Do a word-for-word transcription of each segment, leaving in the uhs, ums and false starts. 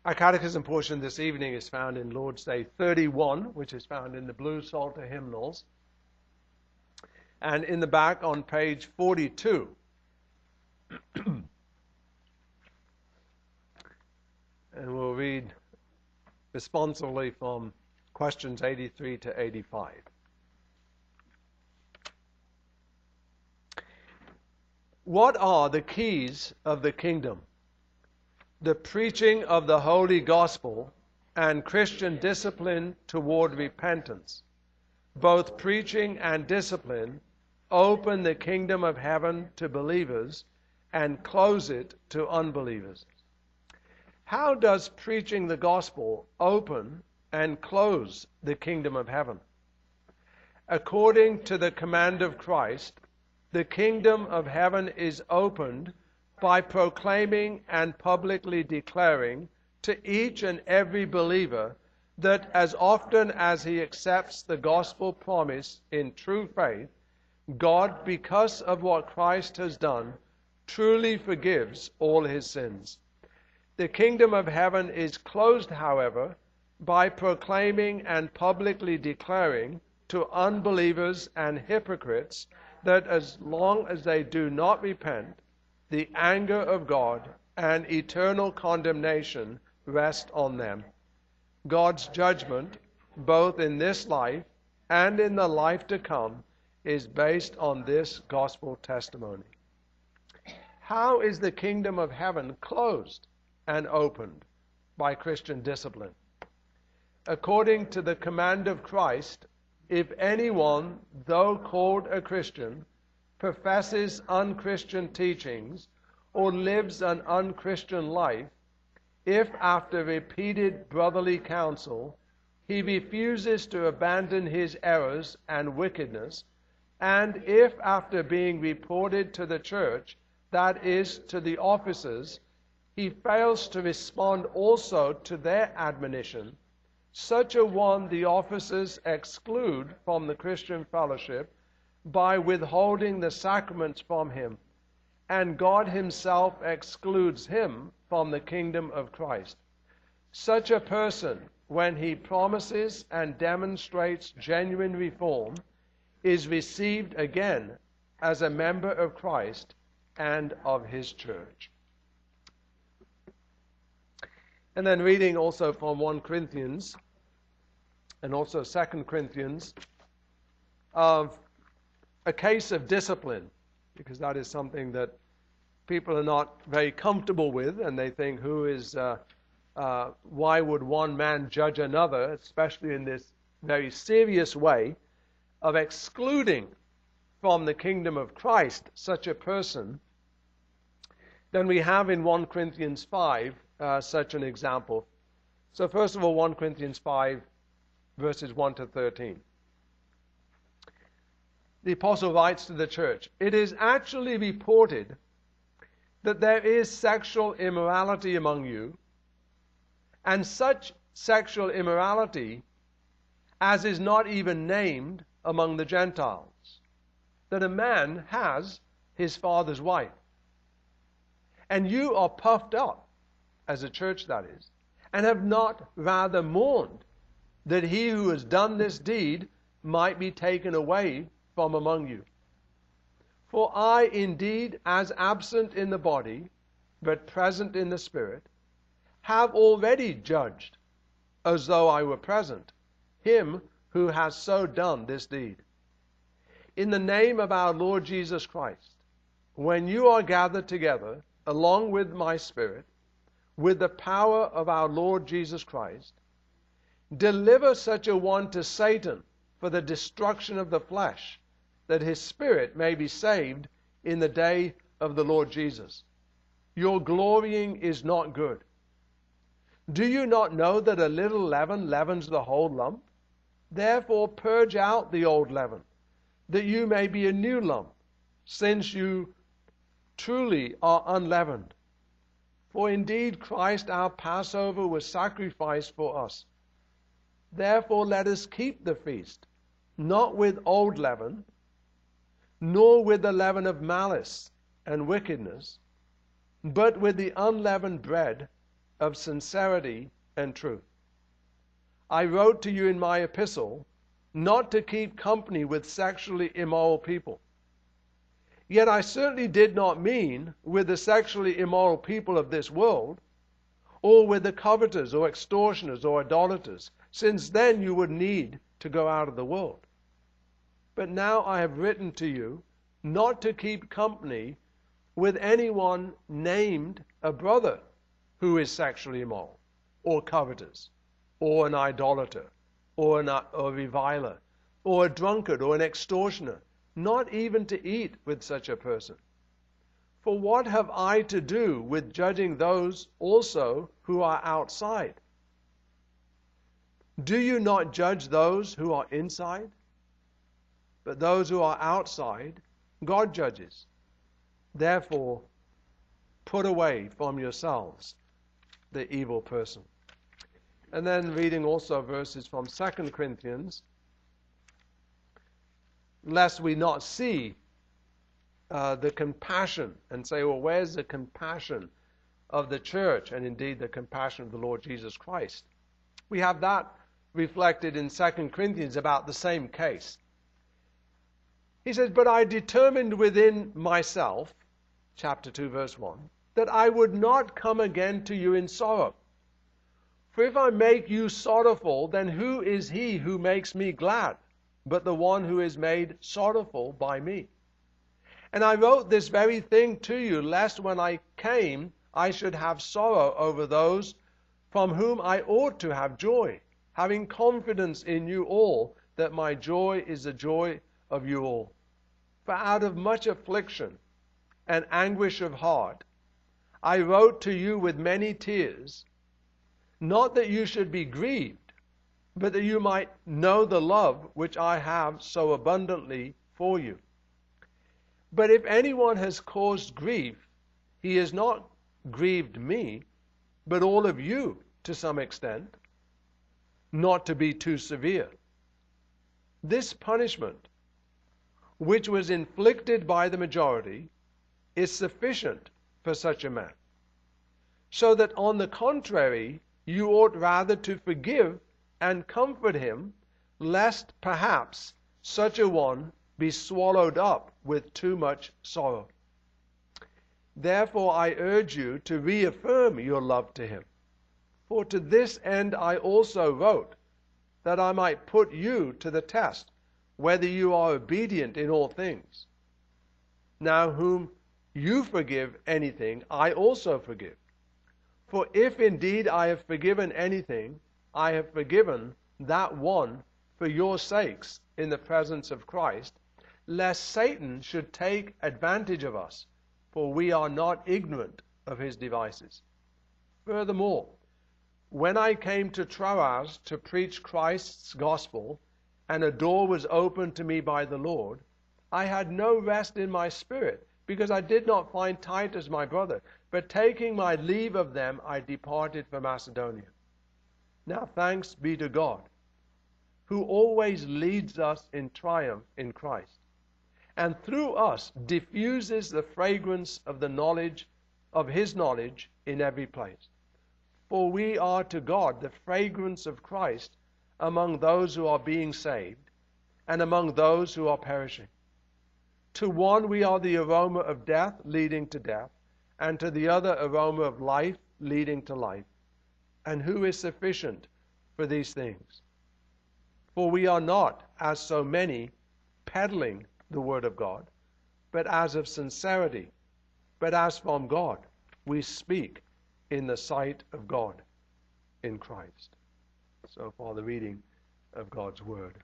Our catechism portion this evening is found in Lord's Day thirty-one, which is found in the Blue Psalter hymnals. And in the back on page forty-two. And we'll read responsively from questions eighty-three to eighty-five. What are the keys of the kingdom? The preaching of the Holy Gospel and Christian discipline toward repentance. Both preaching and discipline open the kingdom of heaven to believers and close it to unbelievers. How does preaching the gospel open and close the kingdom of heaven? According to the command of Christ, the kingdom of heaven is opened by proclaiming and publicly declaring to each and every believer that as often as he accepts the gospel promise in true faith, God, because of what Christ has done, truly forgives all his sins. The kingdom of heaven is closed, however, by proclaiming and publicly declaring to unbelievers and hypocrites that as long as they do not repent, the anger of God and eternal condemnation rest on them. God's judgment, both in this life and in the life to come, is based on this gospel testimony. How is the kingdom of heaven closed and opened? By Christian discipline. According to the command of Christ, if anyone, though called a Christian, professes unchristian teachings or lives an unchristian life, if after repeated brotherly counsel he refuses to abandon his errors and wickedness, and if after being reported to the church, that is, to the officers, he fails to respond also to their admonition, such a one the officers exclude from the Christian fellowship by withholding the sacraments from him, and God himself excludes him from the kingdom of Christ. Such a person, when he promises and demonstrates genuine reform, is received again as a member of Christ and of his church. And then reading also from First Corinthians and also Second Corinthians of a case of discipline, because that is something that people are not very comfortable with, and they think, who is, uh, uh, why would one man judge another, especially in this very serious way of excluding from the kingdom of Christ such a person? Then we have in First Corinthians five uh, such an example. So first of all, First Corinthians five, verses one to thirteen. The apostle writes to the church, "It is actually reported that there is sexual immorality among you, and such sexual immorality as is not even named among the Gentiles, that a man has his father's wife. And you are puffed up, as a church that is, and have not rather mourned that he who has done this deed might be taken away from among you. For I indeed, as absent in the body, but present in the spirit, have already judged, as though I were present, him who has so done this deed. In the name of our Lord Jesus Christ, when you are gathered together, along with my spirit, with the power of our Lord Jesus Christ, deliver such a one to Satan for the destruction of the flesh, that his spirit may be saved in the day of the Lord Jesus. Your glorying is not good. Do you not know that a little leaven leavens the whole lump? Therefore purge out the old leaven, that you may be a new lump, since you truly are unleavened. For indeed Christ our Passover was sacrificed for us. Therefore let us keep the feast, not with old leaven, nor with the leaven of malice and wickedness, but with the unleavened bread of sincerity and truth. I wrote to you in my epistle not to keep company with sexually immoral people. Yet I certainly did not mean with the sexually immoral people of this world, or with the covetous or extortioners or idolaters, since then you would need to go out of the world. But now I have written to you not to keep company with anyone named a brother who is sexually immoral, or covetous, or an idolater, or an, a reviler, or a drunkard, or an extortioner, not even to eat with such a person. For what have I to do with judging those also who are outside? Do you not judge those who are inside? But those who are outside, God judges. Therefore, put away from yourselves the evil person. And then reading also verses from Second Corinthians, lest we not see uh, the compassion and say, well, where's the compassion of the church and indeed the compassion of the Lord Jesus Christ? We have that reflected in Second Corinthians about the same case. He says, but I determined within myself, chapter two, verse one, that I would not come again to you in sorrow. For if I make you sorrowful, then who is he who makes me glad, but the one who is made sorrowful by me? And I wrote this very thing to you, lest when I came I should have sorrow over those from whom I ought to have joy, having confidence in you all, that my joy is the joy of you all. For out of much affliction and anguish of heart, I wrote to you with many tears, not that you should be grieved, but that you might know the love which I have so abundantly for you. But if anyone has caused grief, he has not grieved me, but all of you to some extent, not to be too severe. This punishment, which was inflicted by the majority, is sufficient for such a man. So that on the contrary, you ought rather to forgive and comfort him, lest perhaps such a one be swallowed up with too much sorrow. Therefore I urge you to reaffirm your love to him. For to this end I also wrote, that I might put you to the test, whether you are obedient in all things. Now whom you forgive anything, I also forgive. For if indeed I have forgiven anything, I have forgiven that one for your sakes in the presence of Christ, lest Satan should take advantage of us, for we are not ignorant of his devices. Furthermore, when I came to Troas to preach Christ's gospel, and a door was opened to me by the Lord, I had no rest in my spirit, because I did not find Titus my brother. But taking my leave of them, I departed for Macedonia. Now thanks be to God, who always leads us in triumph in Christ, and through us diffuses the fragrance of the knowledge of his knowledge in every place. For we are to God the fragrance of Christ among those who are being saved, and among those who are perishing. To one we are the aroma of death leading to death, and to the other aroma of life leading to life. And who is sufficient for these things? For we are not, as so many, peddling the word of God, but as of sincerity, but as from God, we speak in the sight of God in Christ. So far the reading of God's word.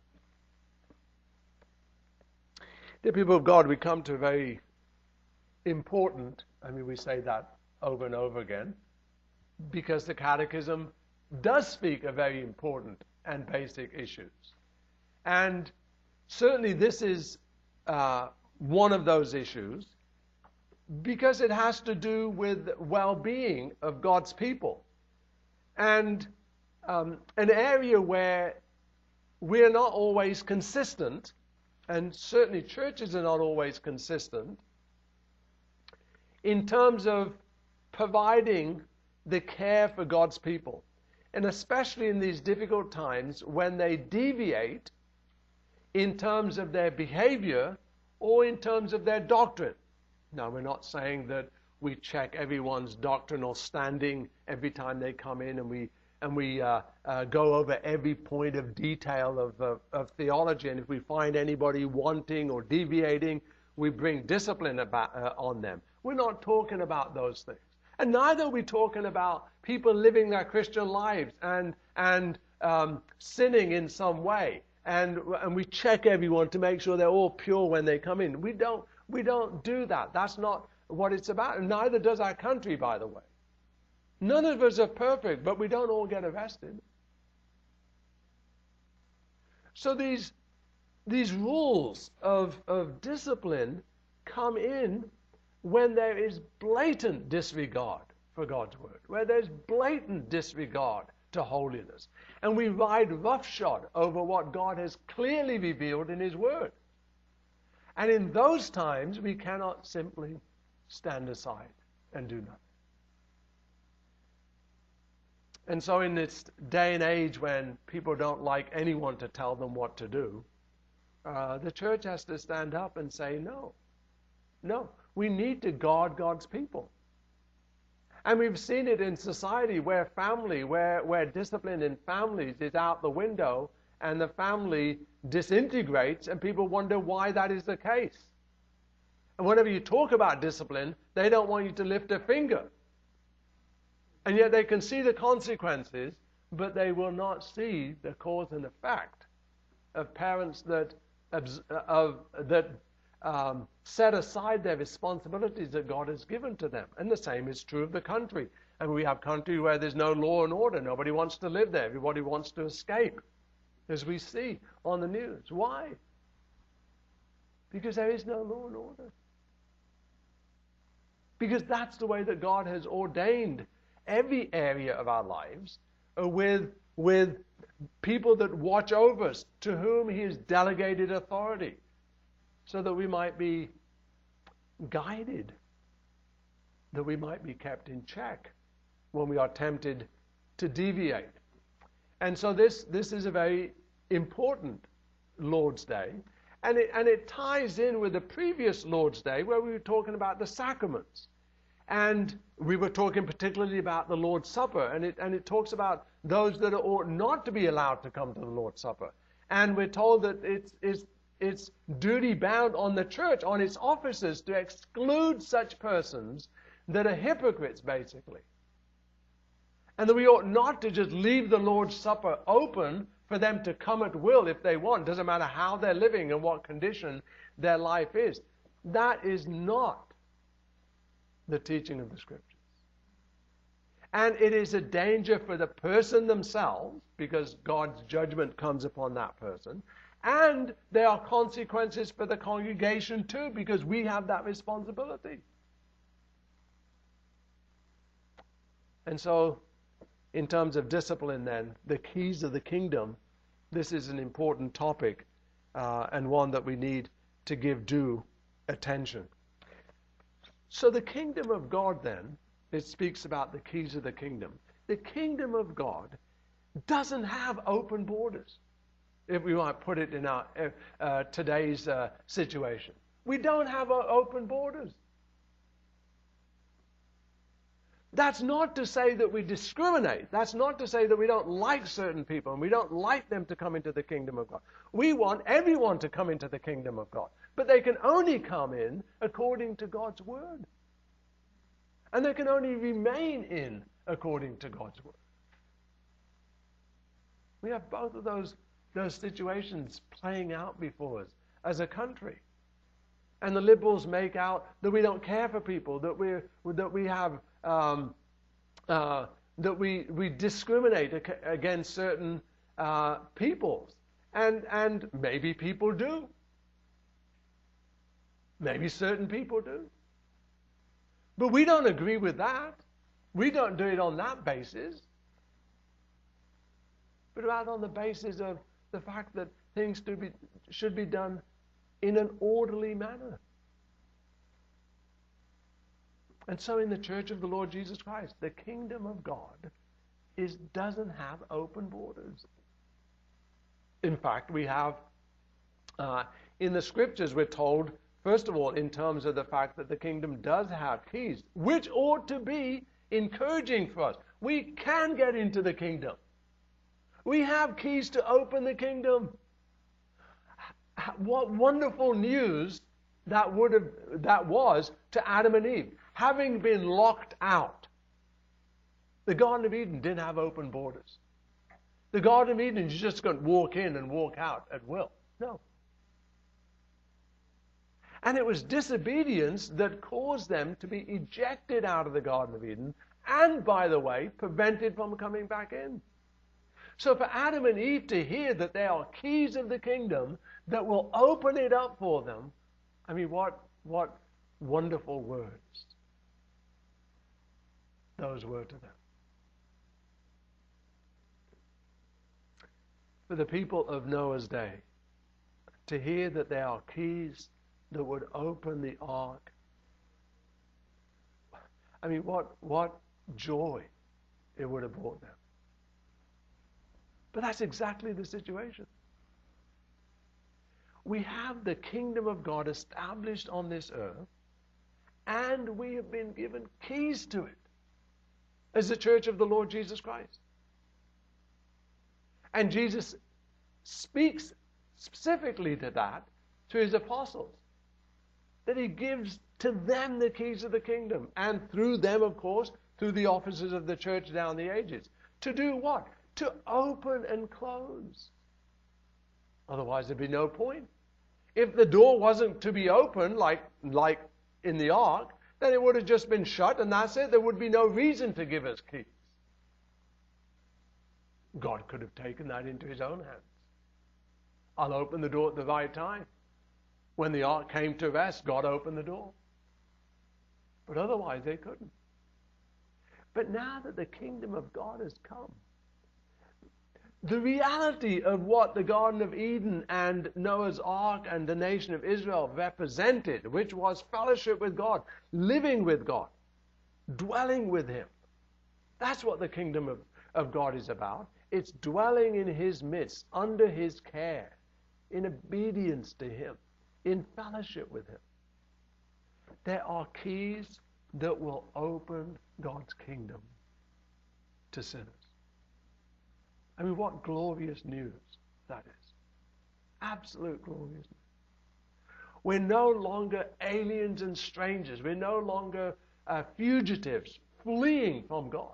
Dear people of God, we come to a very important, I mean we say that over and over again, because the Catechism does speak of very important and basic issues. And certainly this is uh, one of those issues, because it has to do with well-being of God's people. And um, an area where we're not always consistent, and certainly churches are not always consistent, in terms of providing the care for God's people. And especially in these difficult times when they deviate in terms of their behavior or in terms of their doctrine. Now, we're not saying that we check everyone's doctrinal standing every time they come in, and we and we uh, uh, go over every point of detail of, of, of theology. And if we find anybody wanting or deviating, we bring discipline about, uh, on them. We're not talking about those things. And neither are we talking about people living their Christian lives and and um, sinning in some way. And and we check everyone to make sure they're all pure when they come in. We don't we don't do that. That's not what it's about. And neither does our country, by the way. None of us are perfect, but we don't all get arrested. So these these rules of, of discipline come in when there is blatant disregard for God's word, where there's blatant disregard to holiness. And we ride roughshod over what God has clearly revealed in his word. And in those times, we cannot simply stand aside and do nothing. And so in this day and age when people don't like anyone to tell them what to do, uh, the church has to stand up and say, no, no, we need to guard God's people. And we've seen it in society where family, where, where discipline in families is out the window and the family disintegrates, and people wonder why that is the case. And whenever you talk about discipline, they don't want you to lift a finger. And yet they can see the consequences, but they will not see the cause and effect of parents that of that um, set aside their responsibilities that God has given to them. And the same is true of the country. And we have country where there's no law and order. Nobody wants to live there. Everybody wants to escape, as we see on the news. Why? Because there is no law and order. Because that's the way that God has ordained every area of our lives, uh, with, with people that watch over us, to whom he has delegated authority, so that we might be guided, that we might be kept in check when we are tempted to deviate. And so this, this is a very important Lord's Day, and it, and it ties in with the previous Lord's Day where we were talking about the sacraments. And we were talking particularly about the Lord's Supper, and it, and it talks about those that ought not to be allowed to come to the Lord's Supper. And we're told that it's, it's, it's duty bound on the church, on its officers, to exclude such persons that are hypocrites, basically. And that we ought not to just leave the Lord's Supper open for them to come at will if they want. Doesn't matter how they're living and what condition their life is. That is not the teaching of the Scriptures. And it is a danger for the person themselves, because God's judgment comes upon that person. And there are consequences for the congregation too, because we have that responsibility. And so, in terms of discipline then, the keys of the kingdom, this is an important topic, uh, and one that we need to give due attention. So the kingdom of God then, it speaks about the keys of the kingdom. The kingdom of God doesn't have open borders, if we might put it in our uh, today's uh, situation. We don't have uh, open borders. That's not to say that we discriminate. That's not to say that we don't like certain people and we don't like them to come into the kingdom of God. We want everyone to come into the kingdom of God. But they can only come in according to God's word. And they can only remain in according to God's word. We have both of those, those situations playing out before us as a country. And the liberals make out that we don't care for people, that we that we have um, uh, that we we discriminate against certain uh, peoples, and and maybe people do. Maybe certain people do. But we don't agree with that. We don't do it on that basis. But rather on the basis of the fact that things to be, should be done in an orderly manner. And so in the church of the Lord Jesus Christ, the kingdom of God is doesn't have open borders. In fact, we have, uh, in the scriptures, we're told, first of all, in terms of the fact that the kingdom does have keys, which ought to be encouraging for us. We can get into the kingdom. We have keys to open the kingdom. What wonderful news that would have that was to Adam and Eve, having been locked out. The Garden of Eden didn't have open borders. The Garden of Eden, you just couldn't walk in and walk out at will. No. And it was disobedience that caused them to be ejected out of the Garden of Eden and, by the way, prevented from coming back in. So for Adam and Eve to hear that there are keys of the kingdom that will open it up for them, I mean, what, what wonderful words those were to them. For the people of Noah's day, to hear that there are keys that would open the ark, I mean, what, what joy it would have brought them. But that's exactly the situation. We have the kingdom of God established on this earth, and we have been given keys to it as the church of the Lord Jesus Christ. And Jesus speaks specifically to that to his apostles, that he gives to them the keys of the kingdom, and through them, of course, through the officers of the church down the ages. To do what? To open and close. Otherwise, there'd be no point. If the door wasn't to be opened, like, like in the ark, then it would have just been shut, and that's it. There would be no reason to give us keys. God could have taken that into his own hands. I'll open the door at the right time. When the ark came to rest, God opened the door. But otherwise, they couldn't. But now that the kingdom of God has come, the reality of what the Garden of Eden and Noah's Ark and the nation of Israel represented, which was fellowship with God, living with God, dwelling with him. That's what the kingdom of, of God is about. It's dwelling in his midst, under his care, in obedience to him, in fellowship with him. There are keys that will open God's kingdom to sinners. I mean, what glorious news that is. Absolute glorious news. We're no longer aliens and strangers. We're no longer uh, fugitives fleeing from God.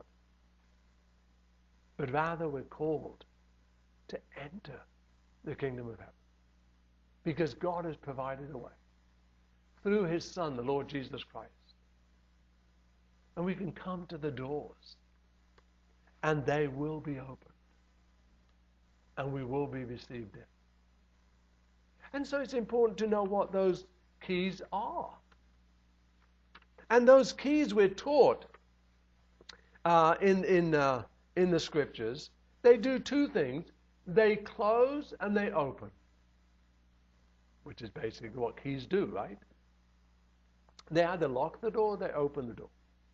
But rather we're called to enter the kingdom of heaven. Because God has provided a way through his Son, the Lord Jesus Christ. And we can come to the doors, and they will be opened. And we will be received in. And so it's important to know what those keys are. And those keys we're taught uh, in, in, uh, in the scriptures, they do two things. They close and they open. Which is basically what keys do, right? They either lock the door or they open the door.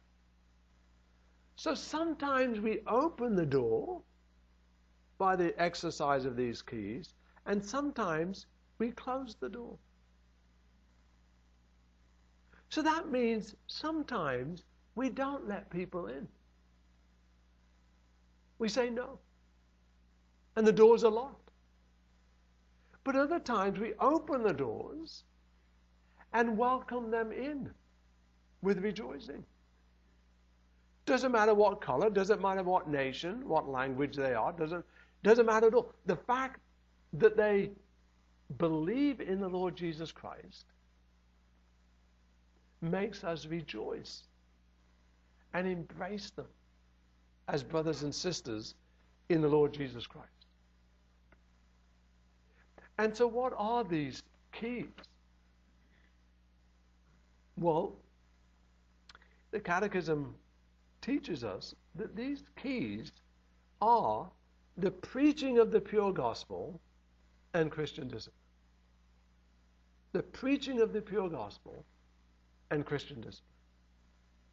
So sometimes we open the door by the exercise of these keys, and sometimes we close the door. So that means sometimes we don't let people in. We say no. And the doors are locked. But other times we open the doors and welcome them in with rejoicing. Doesn't matter what color, doesn't matter what nation, what language they are, doesn't Doesn't matter at all. The fact that they believe in the Lord Jesus Christ makes us rejoice and embrace them as brothers and sisters in the Lord Jesus Christ. And so what are these keys? Well, the Catechism teaches us that these keys are the preaching of the pure gospel and Christian discipline. The preaching of the pure gospel and Christian discipline.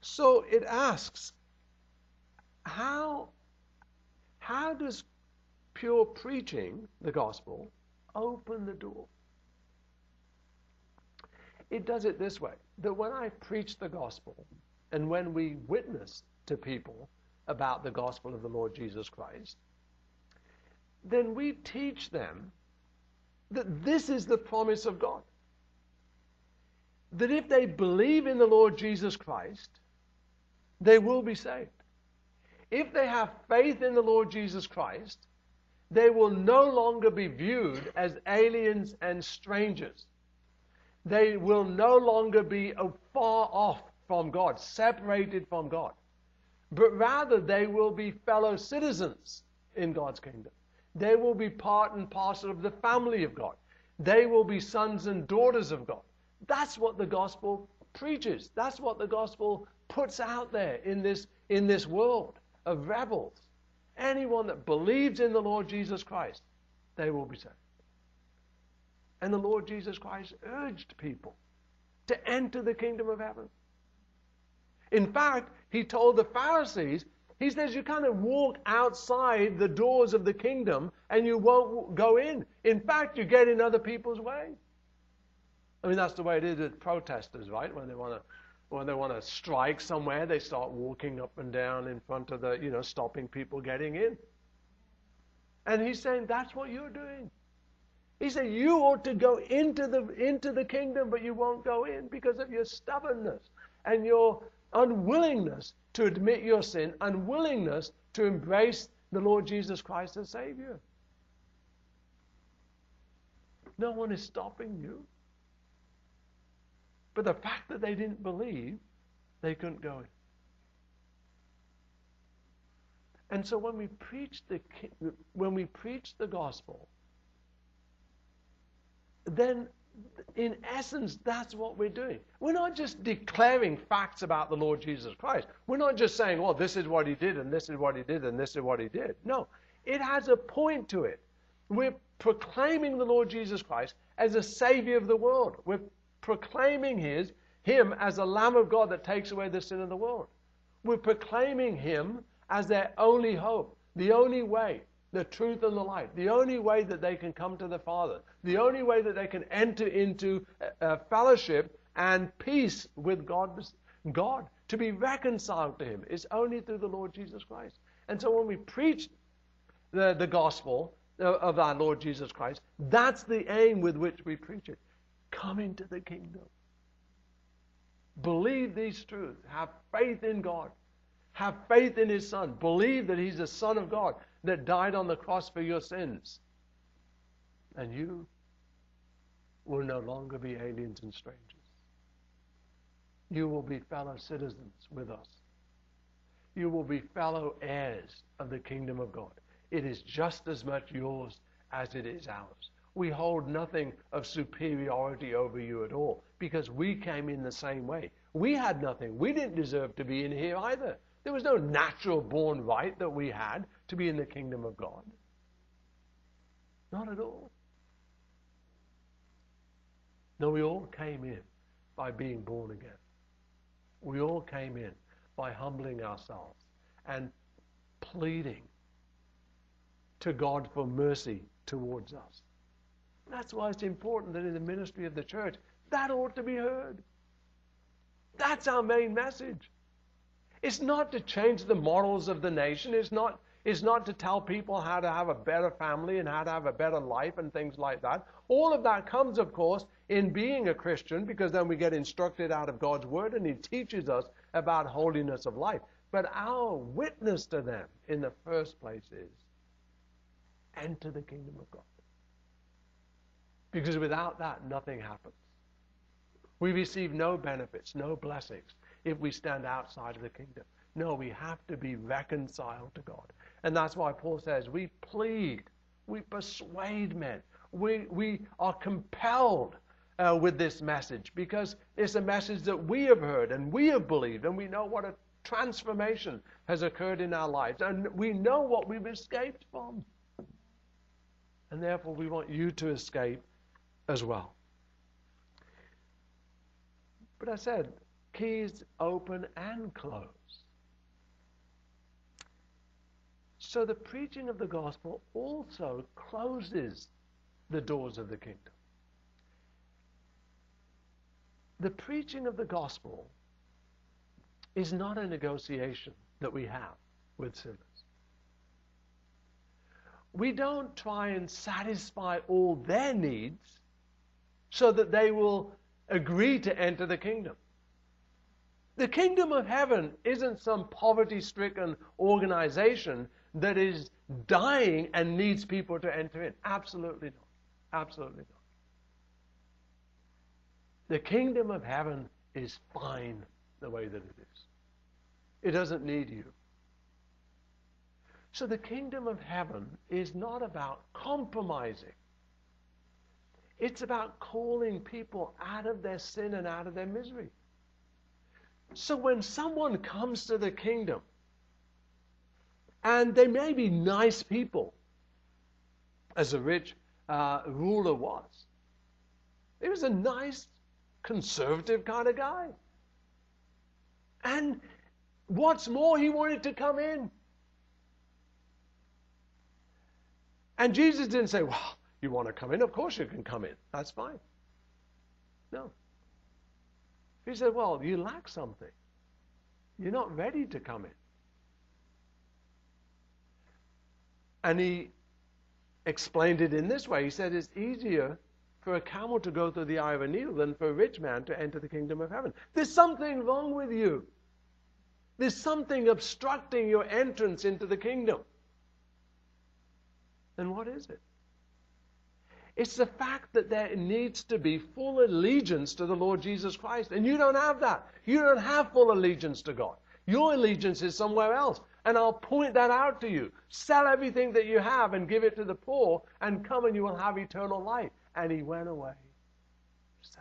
So it asks, how, how does pure preaching the gospel open the door? It does it this way, that when I preach the gospel and when we witness to people about the gospel of the Lord Jesus Christ, then we teach them that this is the promise of God. That if they believe in the Lord Jesus Christ, they will be saved. If they have faith in the Lord Jesus Christ, they will no longer be viewed as aliens and strangers. They will no longer be far off from God, separated from God. But rather they will be fellow citizens in God's kingdom. They will be part and parcel of the family of God. They will be sons and daughters of God. That's what the gospel preaches. That's what the gospel puts out there in this, in this world of rebels. Anyone that believes in the Lord Jesus Christ, they will be saved. And the Lord Jesus Christ urged people to enter the kingdom of heaven. In fact, he told the Pharisees, he says you kind of walk outside the doors of the kingdom and you won't go in. In fact, you get in other people's way. I mean, that's the way it is with protesters, right? When they want to when they want to strike somewhere, they start walking up and down in front of the, you know, stopping people getting in. And he's saying that's what you're doing. He said you ought to go into the into the kingdom, but you won't go in because of your stubbornness and your unwillingness to admit your sin, unwillingness to embrace the Lord Jesus Christ as Savior. No one is stopping you. But the fact that they didn't believe, they couldn't go in. And so when we preach the when we preach the gospel, then in essence, that's what we're doing. We're not just declaring facts about the Lord Jesus Christ. We're not just saying, well, this is what he did, and this is what he did, and this is what he did. No, it has a point to it. We're proclaiming the Lord Jesus Christ as a Savior of the world. We're proclaiming his, him as a Lamb of God that takes away the sin of the world. We're proclaiming him as their only hope, the only way, the truth and the light, the only way that they can come to the Father, the only way that they can enter into uh, fellowship and peace with God, God, to be reconciled to him, is only through the Lord Jesus Christ. And so when we preach the, the gospel of our Lord Jesus Christ, that's the aim with which we preach it. Come into the kingdom. Believe these truths. Have faith in God. Have faith in his Son. Believe that he's the Son of God that died on the cross for your sins. And you will no longer be aliens and strangers. You will be fellow citizens with us. You will be fellow heirs of the kingdom of God. It is just as much yours as it is ours. We hold nothing of superiority over you at all because we came in the same way. We had nothing. We didn't deserve to be in here either. There was no natural born right that we had to be in the kingdom of God. Not at all. No, we all came in by being born again. We all came in by humbling ourselves and pleading to God for mercy towards us. That's why it's important that in the ministry of the church, that ought to be heard. That's our main message. It's not to change the morals of the nation. It's not, it's not to tell people how to have a better family and how to have a better life and things like that. All of that comes, of course, in being a Christian, because then we get instructed out of God's Word and he teaches us about holiness of life. But our witness to them in the first place is enter the kingdom of God. Because without that, nothing happens. We receive no benefits, no blessings if we stand outside of the kingdom. No, we have to be reconciled to God. And that's why Paul says we plead, we persuade men. We, we are compelled uh, with this message because it's a message that we have heard and we have believed, and we know what a transformation has occurred in our lives, and we know what we've escaped from. And therefore we want you to escape as well. But I said, Keys open and close. So the preaching of the gospel also closes the doors of the kingdom. The preaching of the gospel is not a negotiation that we have with sinners. We don't try and satisfy all their needs so that they will agree to enter the kingdom. The kingdom of heaven isn't some poverty-stricken organization that is dying and needs people to enter in. Absolutely not. Absolutely not. The kingdom of heaven is fine the way that it is. It doesn't need you. So the kingdom of heaven is not about compromising. It's about calling people out of their sin and out of their misery. So when someone comes to the kingdom, and they may be nice people, as a rich uh, ruler was. He was a nice, conservative kind of guy. And what's more, he wanted to come in. And Jesus didn't say, well, you want to come in? Of course you can come in. That's fine. No. He said, well, you lack something. You're not ready to come in. And he explained it in this way. He said it's easier for a camel to go through the eye of a needle than for a rich man to enter the kingdom of heaven. There's something wrong with you. There's something obstructing your entrance into the kingdom. And what is it? It's the fact that there needs to be full allegiance to the Lord Jesus Christ. And you don't have that. You don't have full allegiance to God. Your allegiance is somewhere else. And I'll point that out to you. Sell everything that you have and give it to the poor, and come and you will have eternal life. And he went away sad.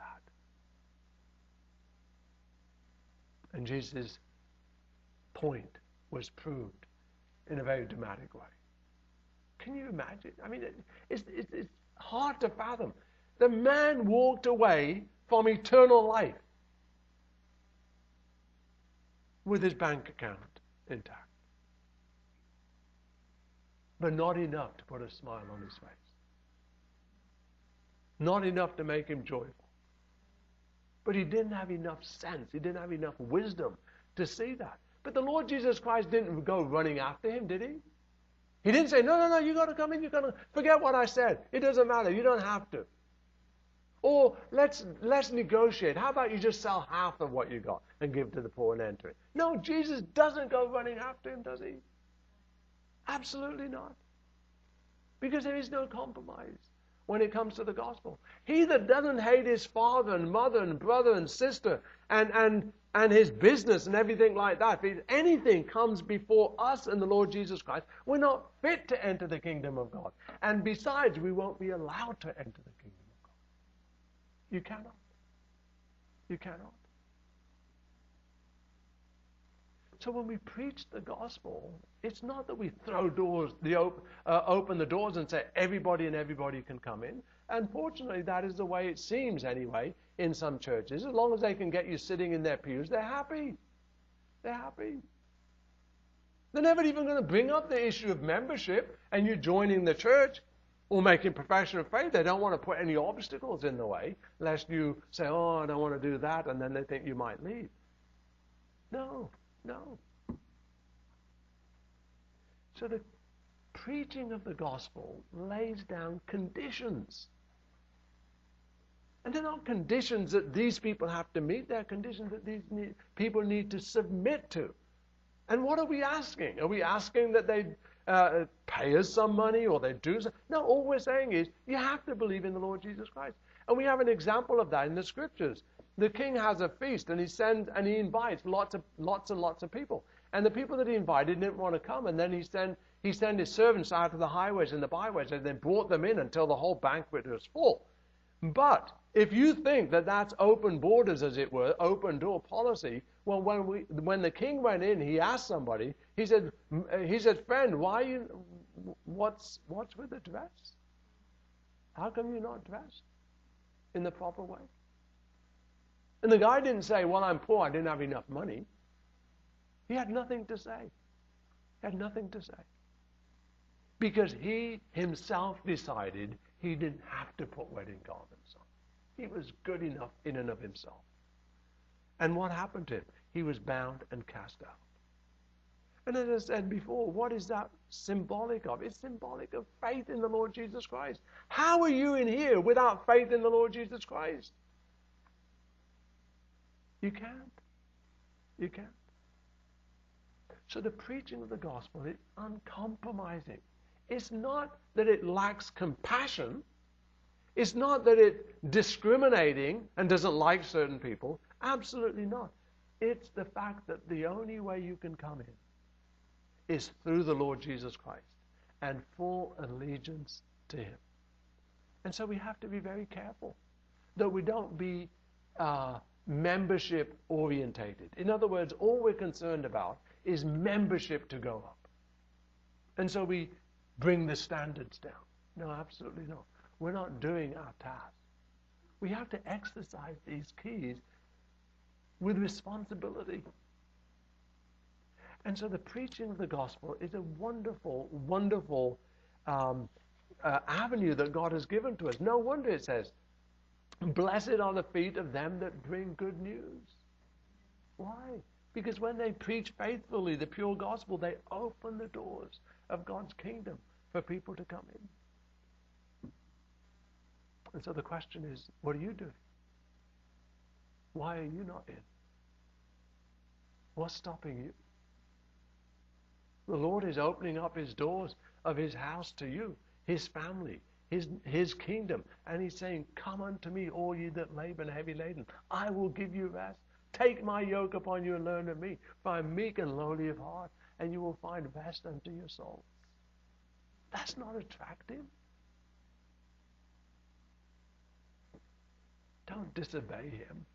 And Jesus' point was proved in a very dramatic way. Can you imagine? I mean, it, it's, it's, it's hard to fathom. The man walked away from eternal life with his bank account intact. But not enough to put a smile on his face. Not enough to make him joyful. But he didn't have enough sense. He didn't have enough wisdom to see that. But the Lord Jesus Christ didn't go running after him, did he? He didn't say, no, no, no, you got to come in. You got to forget what I said. It doesn't matter. You don't have to. Or let's let's negotiate. How about you just sell half of what you got and give to the poor and enter it? No, Jesus doesn't go running after him, does he? Absolutely not. Because there is no compromise when it comes to the gospel. He that doesn't hate his father and mother and brother and sister and, and, and his business and everything like that, if anything comes before us and the Lord Jesus Christ, we're not fit to enter the kingdom of God. And besides, we won't be allowed to enter the kingdom of God. You cannot. You cannot. So when we preach the gospel, it's not that we throw doors, the op- uh, open the doors and say everybody and everybody can come in. Unfortunately, that is the way it seems anyway in some churches. As long as they can get you sitting in their pews, they're happy. They're happy. They're never even going to bring up the issue of membership and you joining the church or making profession of faith. They don't want to put any obstacles in the way, lest you say, oh, I don't want to do that, and then they think you might leave. No. No. So the preaching of the gospel lays down conditions. And they're not conditions that these people have to meet. They're conditions that these need, people need to submit to. And what are we asking? Are we asking that they uh, pay us some money or they do something? No, all we're saying is you have to believe in the Lord Jesus Christ. And we have an example of that in the scriptures. The king has a feast, and he sends and he invites lots of lots and lots of people. And the people that he invited didn't want to come. And then he sent he sent his servants out to the highways and the byways, and they brought them in until the whole banquet was full. But if you think that that's open borders, as it were, open door policy, well, when we when the king went in, he asked somebody. He said, he said, friend, why you? What's what's with the dress? How come you're not dressed in the proper way? And the guy didn't say, well, I'm poor, I didn't have enough money. He had nothing to say. He had nothing to say. Because he himself decided he didn't have to put wedding garments on. He was good enough in and of himself. And what happened to him? He was bound and cast out. And as I said before, what is that symbolic of? It's symbolic of faith in the Lord Jesus Christ. How are you in here without faith in the Lord Jesus Christ? You can't. You can't. So the preaching of the gospel is uncompromising. It's not that it lacks compassion. It's not that it's discriminating and doesn't like certain people. Absolutely not. It's the fact that the only way you can come in is through the Lord Jesus Christ and full allegiance to Him. And so we have to be very careful that we don't be uh, membership orientated. In other words, all we're concerned about is membership to go up. And so we bring the standards down. No, absolutely not. We're not doing our task. We have to exercise these keys with responsibility. And so the preaching of the gospel is a wonderful, wonderful um, uh, avenue that God has given to us. No wonder it says, blessed are the feet of them that bring good news. Why? Because when they preach faithfully the pure gospel, they open the doors of God's kingdom for people to come in. And so the question is, what are you doing? Why are you not in? What's stopping you? The Lord is opening up His doors of His house to you, His family, His, His kingdom. And He's saying, come unto me, all ye that labor and heavy laden. I will give you rest. Take my yoke upon you and learn of me, for I am meek and lowly of heart, and you will find rest unto your souls. That's not attractive. Don't disobey Him.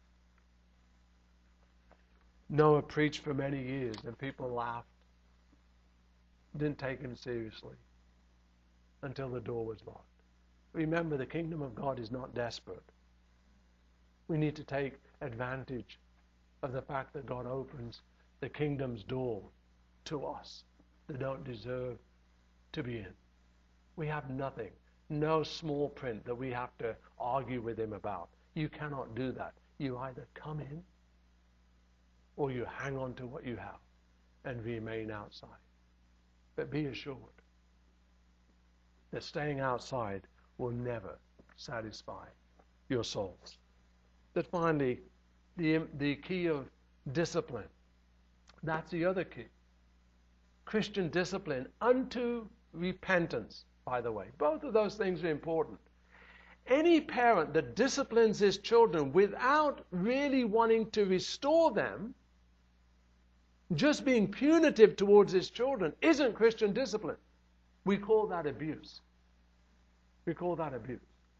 Noah preached for many years, and people laughed. Didn't take him seriously until the door was locked. Remember, the kingdom of God is not desperate. We need to take advantage of the fact that God opens the kingdom's door to us that don't deserve to be in. We have nothing, no small print that we have to argue with Him about. You cannot do that. You either come in or you hang on to what you have and remain outside. But be assured that staying outside will never satisfy your souls. That finally, the, the key of discipline. That's the other key. Christian discipline unto repentance, by the way. Both of those things are important. Any parent that disciplines his children without really wanting to restore them, just being punitive towards his children, isn't Christian discipline. We call that abuse. We call that abuse.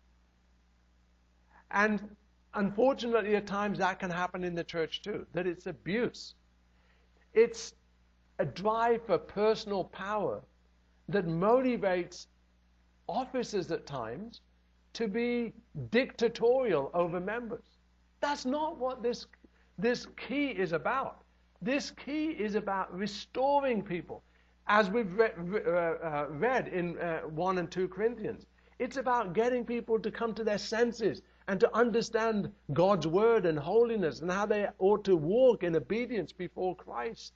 And unfortunately, at times that can happen in the church too, that it's abuse. It's a drive for personal power that motivates officers at times to be dictatorial over members. That's not what this, this key is about. This key is about restoring people. As we've re- uh, uh, read in uh, one and two Corinthians, it's about getting people to come to their senses and to understand God's word and holiness and how they ought to walk in obedience before Christ.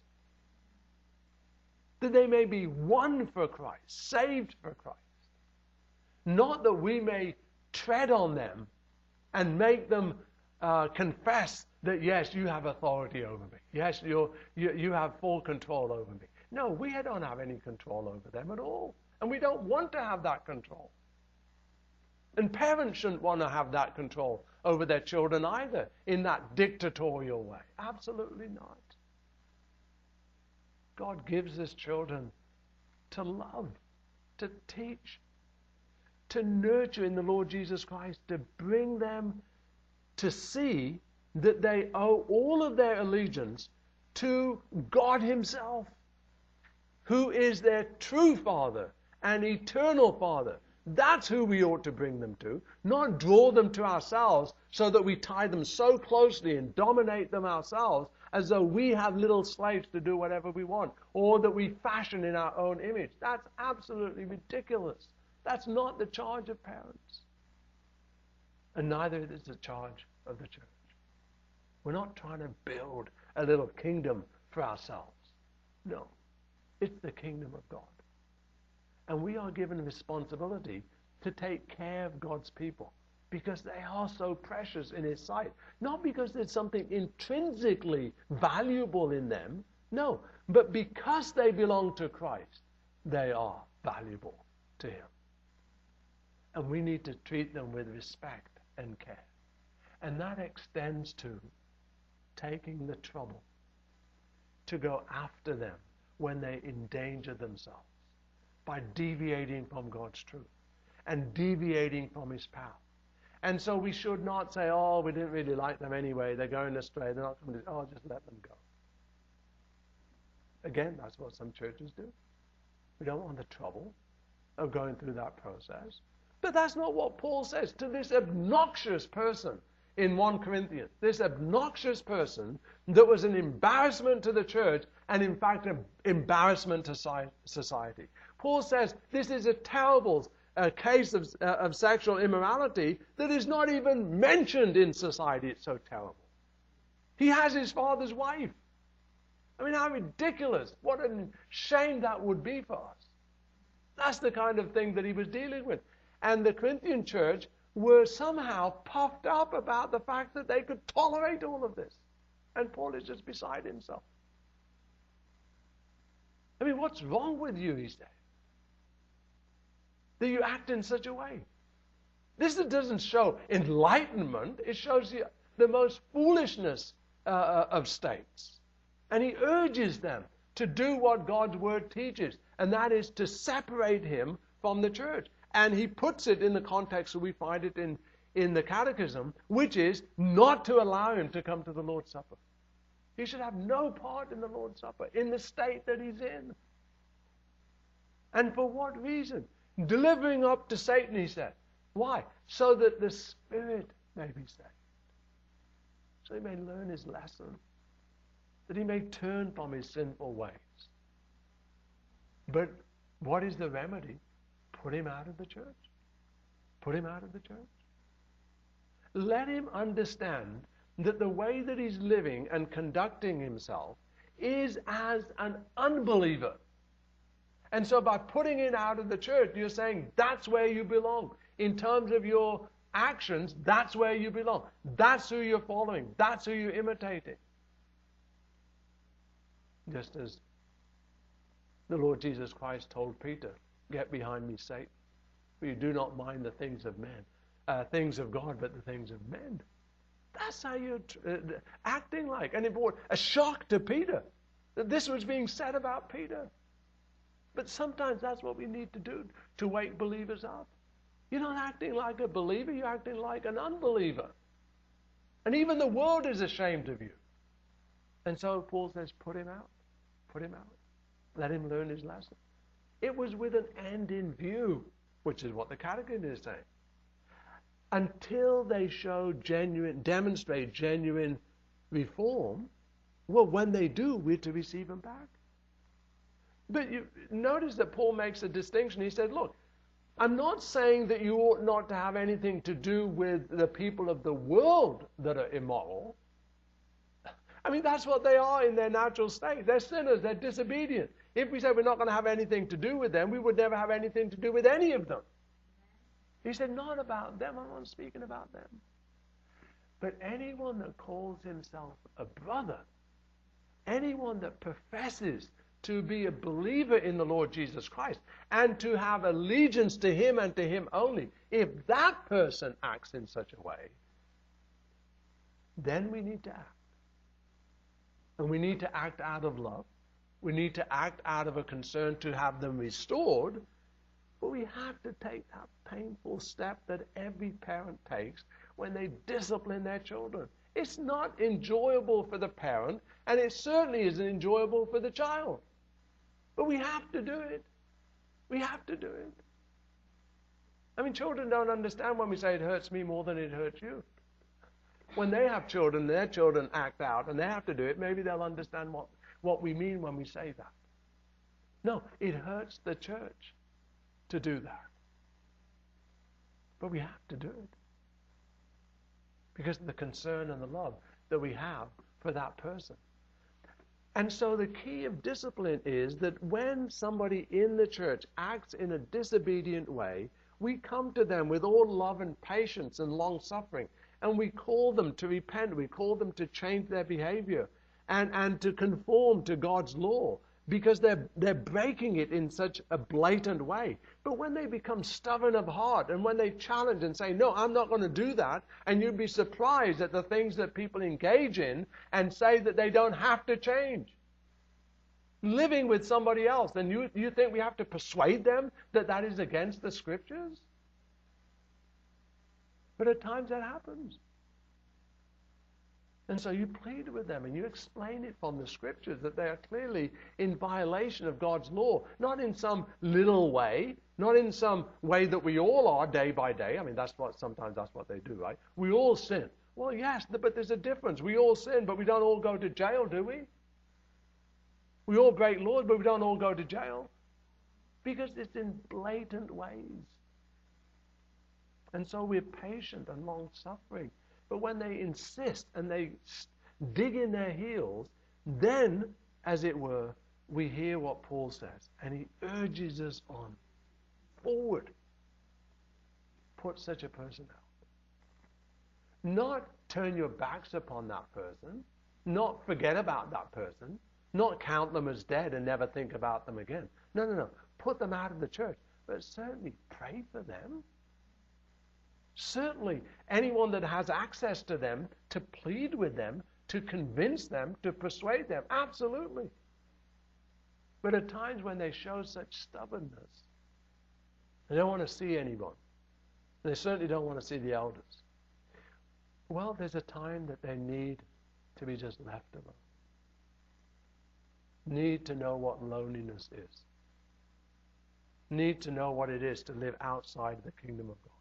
That they may be won for Christ, saved for Christ. Not that we may tread on them and make them uh, confess that, yes, you have authority over me. Yes, you're, you, you have full control over me. No, we don't have any control over them at all. And we don't want to have that control. And parents shouldn't want to have that control over their children either, in that dictatorial way. Absolutely not. God gives His children to love, to teach, to nurture in the Lord Jesus Christ, to bring them to see that they owe all of their allegiance to God Himself, who is their true Father and eternal Father, That's who we ought to bring them to, not draw them to ourselves so that we tie them so closely and dominate them ourselves as though we have little slaves to do whatever we want, or that we fashion in our own image. That's absolutely ridiculous. That's not the charge of parents. And neither is the charge of the church. We're not trying to build a little kingdom for ourselves. No, it's the kingdom of God. And we are given a responsibility to take care of God's people because they are so precious in His sight. Not because there's something intrinsically valuable in them, no, but because they belong to Christ, they are valuable to Him. And we need to treat them with respect and care. And that extends to taking the trouble to go after them when they endanger themselves by deviating from God's truth and deviating from His power. And so we should not say, oh, we didn't really like them anyway, they're going astray, they're not coming to, oh, just let them go. Again, that's what some churches do. We don't want the trouble of going through that process. But that's not what Paul says to this obnoxious person in First Corinthians. This obnoxious person that was an embarrassment to the church and in fact an embarrassment to society. Paul says this is a terrible uh, case of, uh, of sexual immorality that is not even mentioned in society. It's so terrible. He has his father's wife. I mean, how ridiculous. What a shame that would be for us. That's the kind of thing that he was dealing with. And the Corinthian church were somehow puffed up about the fact that they could tolerate all of this. And Paul is just beside himself. I mean, what's wrong with you, he said, that you act in such a way? This doesn't show enlightenment. It shows you the most foolishness uh, of states. And he urges them to do what God's word teaches, and that is to separate him from the church. And he puts it in the context that we find it in, in the Catechism, which is not to allow him to come to the Lord's Supper. He should have no part in the Lord's Supper, in the state that he's in. And for what reason? Delivering up to Satan, he said. Why? So that the spirit may be saved. So he may learn his lesson. That he may turn from his sinful ways. But what is the remedy? Put him out of the church. Put him out of the church. Let him understand that the way that he's living and conducting himself is as an unbeliever. And so by putting him out of the church, you're saying that's where you belong. In terms of your actions, that's where you belong. That's who you're following. That's who you're imitating. Just as the Lord Jesus Christ told Peter, get behind me, Satan, for you do not mind the things of men, uh, things of God, but the things of men. That's how you're uh, acting like. And it brought a shock to Peter that this was being said about Peter. But sometimes that's what we need to do to wake believers up. You're not acting like a believer, you're acting like an unbeliever. And even the world is ashamed of you. And so Paul says, put him out. Put him out. Let him learn his lesson. It was with an end in view, which is what the Catechism is saying. Until they show genuine, demonstrate genuine reform, well, when they do, we're to receive them back. But you notice that Paul makes a distinction. He said, look, I'm not saying that you ought not to have anything to do with the people of the world that are immoral. I mean, that's what they are in their natural state. They're sinners. They're disobedient. If we say we're not going to have anything to do with them, we would never have anything to do with any of them. He said, not about them. I'm not speaking about them. But anyone that calls himself a brother, anyone that professes to be a believer in the Lord Jesus Christ and to have allegiance to him and to him only, if that person acts in such a way, then we need to act. And we need to act out of love. We need to act out of a concern to have them restored. But we have to take that painful step that every parent takes when they discipline their children. It's not enjoyable for the parent, and it certainly isn't enjoyable for the child. But we have to do it. We have to do it. I mean, children don't understand when we say it hurts me more than it hurts you. When they have children, their children act out, and they have to do it, maybe they'll understand what, what we mean when we say that. No, it hurts the church to do that. But we have to do it. Because of the concern and the love that we have for that person. And so the key of discipline is that when somebody in the church acts in a disobedient way, we come to them with all love and patience and long suffering. And we call them to repent. We call them to change their behavior and, and to conform to God's law. Because they're, they're breaking it in such a blatant way. But when they become stubborn of heart and when they challenge and say, no, I'm not going to do that, and you'd be surprised at the things that people engage in and say that they don't have to change. Living with somebody else, and you, you think we have to persuade them that that is against the Scriptures? But at times that happens. And so you plead with them and you explain it from the Scriptures that they are clearly in violation of God's law. Not in some little way, not in some way that we all are day by day. I mean, that's what sometimes that's what they do, right? We all sin. Well, yes, but there's a difference. We all sin, but we don't all go to jail, do we? We all break laws, but we don't all go to jail. Because it's in blatant ways. And so we're patient and long-suffering. But when they insist and they dig in their heels, then, as it were, we hear what Paul says. And he urges us on. Forward. Put such a person out. Not turn your backs upon that person. Not forget about that person. Not count them as dead and never think about them again. No, no, no. Put them out of the church. But certainly pray for them. Certainly, anyone that has access to them, to plead with them, to convince them, to persuade them. Absolutely. But at times when they show such stubbornness, they don't want to see anyone. They certainly don't want to see the elders. Well, there's a time that they need to be just left alone. Need to know what loneliness is. Need to know what it is to live outside the kingdom of God.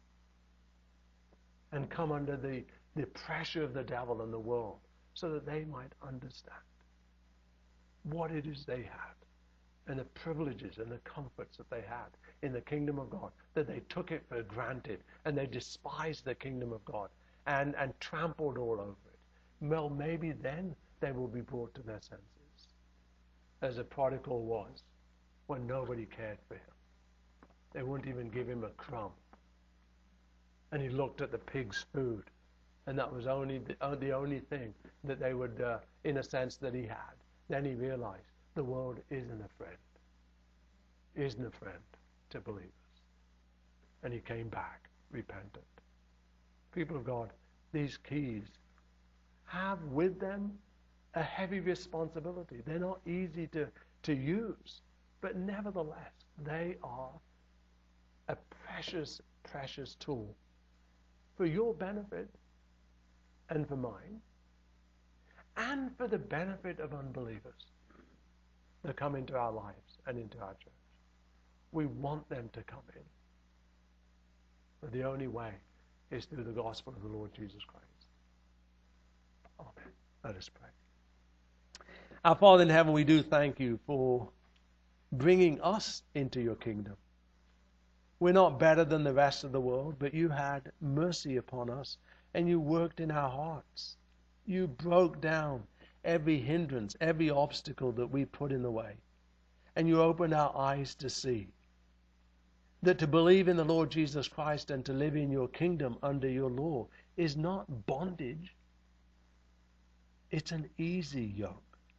And come under the, the pressure of the devil and the world so that they might understand what it is they had and the privileges and the comforts that they had in the kingdom of God, that they took it for granted and they despised the kingdom of God and, and trampled all over it. Well, maybe then they will be brought to their senses, as the prodigal was when nobody cared for him. They wouldn't even give him a crumb. And he looked at the pig's food, and that was only the, uh, the only thing that they would, uh, in a sense, that he had. Then he realized the world isn't a friend, isn't a friend to believers. And he came back, repentant. People of God, these keys have with them a heavy responsibility. They're not easy to, to use, but nevertheless, they are a precious, precious tool for your benefit and for mine, and for the benefit of unbelievers that come into our lives and into our church. We want them to come in. But the only way is through the gospel of the Lord Jesus Christ. Amen. Let us pray. Our Father in heaven, we do thank you for bringing us into your kingdom. We're not better than the rest of the world, but you had mercy upon us and you worked in our hearts. You broke down every hindrance, every obstacle that we put in the way. And you opened our eyes to see that to believe in the Lord Jesus Christ and to live in your kingdom under your law is not bondage. It's an easy yoke.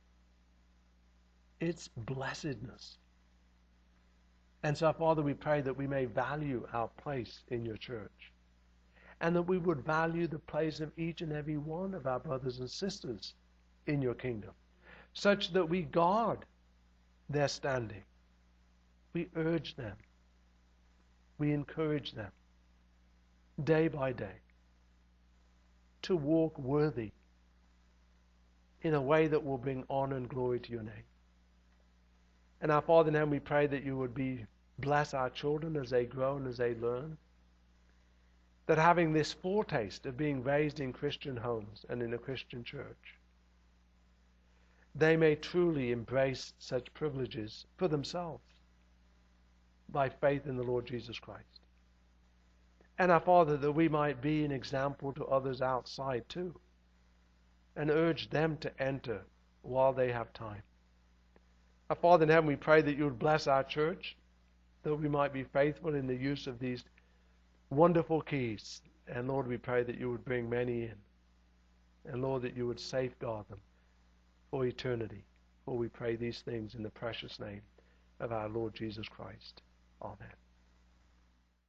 It's blessedness. And so, Father, we pray that we may value our place in your church, and that we would value the place of each and every one of our brothers and sisters in your kingdom, such that we guard their standing. We urge them. We encourage them day by day to walk worthy in a way that will bring honor and glory to your name. And our Father in heaven, we pray that you would be Bless our children as they grow and as they learn. That having this foretaste of being raised in Christian homes and in a Christian church, they may truly embrace such privileges for themselves by faith in the Lord Jesus Christ. And our Father, that we might be an example to others outside too, and urge them to enter while they have time. Our Father in heaven, we pray that you would bless our church, that we might be faithful in the use of these wonderful keys. And Lord, we pray that you would bring many in. And Lord, that you would safeguard them for eternity. For we pray these things in the precious name of our Lord Jesus Christ. Amen.